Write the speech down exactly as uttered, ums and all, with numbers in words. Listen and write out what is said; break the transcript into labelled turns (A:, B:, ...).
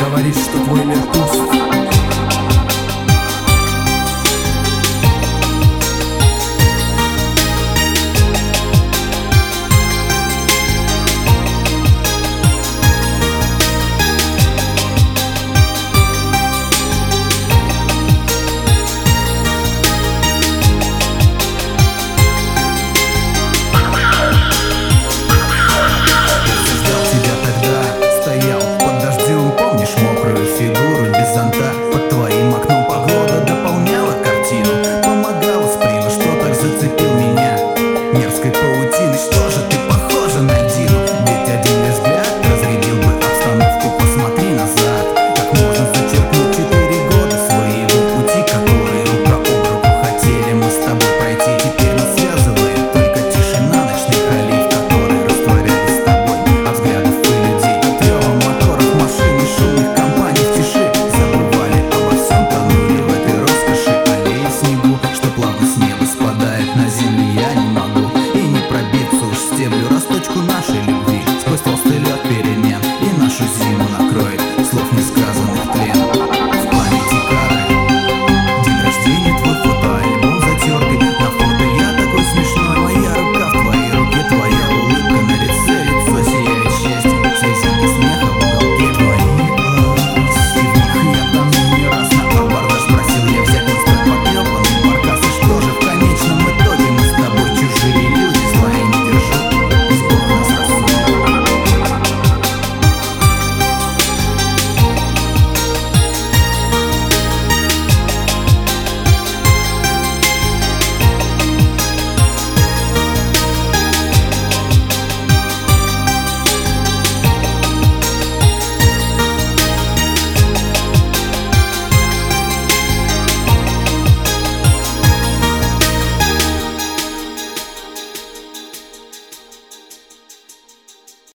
A: говорит, что твой мир пуст.
B: Под твоим окном погода дополняла картину, помогала с прима, что так зацепил меня мерзкой паутиной. Что же ты похожа на Дину? Ведь один лишь взгляд разрядил бы обстановку. Посмотри назад, как можно зачеркнуть четыре года своего пути, которые рука об руку хотели мы с тобой пройти. Теперь нас связывает только тишина ночных аллей, в которой растворялись с тобой от взглядов и людей, от рева моторов машин и шумных компаний в тиши. На земле я не могу и не пробиться уж стеблю росточку нашей любви. Сквозь толстый лед перемен и нашу зиму накроет слов несказанных тлен.